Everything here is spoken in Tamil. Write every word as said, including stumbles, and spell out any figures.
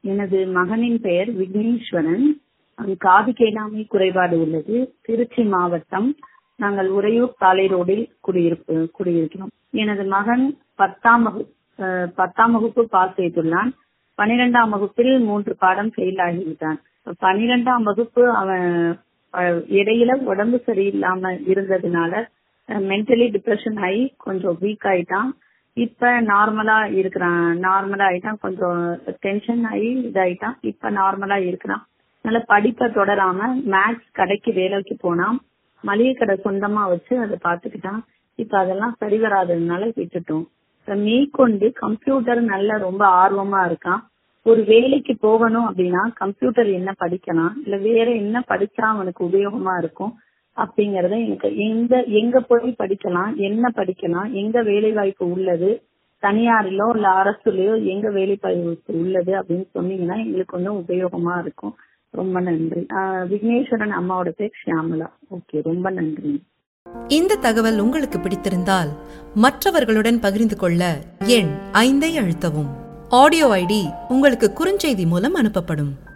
எனது மகனின் பெயர் விக்னேஸ்வரன். காது கேளாமை குறைபாடு உள்ளது. திருச்சி மாவட்டம். நாங்கள் உறையூர் சாலை ரோடில் குடியிருப்பு குடியிருக்கிறோம். எனது மகன் பத்தாம் வகுப்பு பத்தாம் வகுப்பு பாஸ் செய்துள்ளான். பனிரெண்டாம் வகுப்பில் மூன்று பாடம் ஃபெயில் ஆகிவிட்டான். பனிரெண்டாம் வகுப்பு அவன் இடையில உடம்பு சரியில்லாம இருந்ததுனால மென்டலி டிப்ரெஷன் ஆகி கொஞ்சம் வீக் ஆயிட்டான். இப்ப நார்மலா இருக்கிறான். நார்மலா ஆயிட்டான். கொஞ்சம் டென்ஷன் ஆகி இதாயிட்டான். இப்ப நார்மலா இருக்கிறான். நல்ல படிப்பை தொடராம மேக்ஸ் கடைக்கு வேலைக்கு போனான். மளிகை கடை சொந்தமா வச்சு அதை பாத்துக்கிட்டான். இப்ப அதெல்லாம் சரி வராததுனால விட்டுட்டோம். மேற்கொண்டு கம்ப்யூட்டர் நல்ல ரொம்ப ஆர்வமா இருக்கான். ஒரு வேலைக்கு போகணும் அப்படின்னா கம்ப்யூட்டர் என்ன படிக்கலாம், இல்ல வேற என்ன படிச்சா அவனுக்கு உபயோகமா இருக்கும் அப்படிங்கறத எனக்கு எந்த எங்க போய் படிக்கலாம், என்ன படிக்கலாம், எங்க வேலை வாய்ப்பு உள்ளது, தனியாரிலோ இல்ல அரசுலயோ எங்க வேலை வாய்ப்பு உள்ளது அப்படின்னு சொன்னீங்கன்னா எங்களுக்கு கொஞ்சம் உபயோகமா இருக்கும். ரொம்ப நன்றி. விக்னேஸ்வரன் அம்மாவோட பேர் ஷியாமலா. ஓகே, ரொம்ப நன்றி. இந்த தகவல் உங்களுக்கு பிடித்திருந்தால் மற்றவர்களுடன் பகிர்ந்து கொள்ள எண் ஐந்தை அழுத்தவும். ஆடியோ ஐடி உங்களுக்கு குறுஞ்செய்தி மூலம் அனுப்பப்படும்.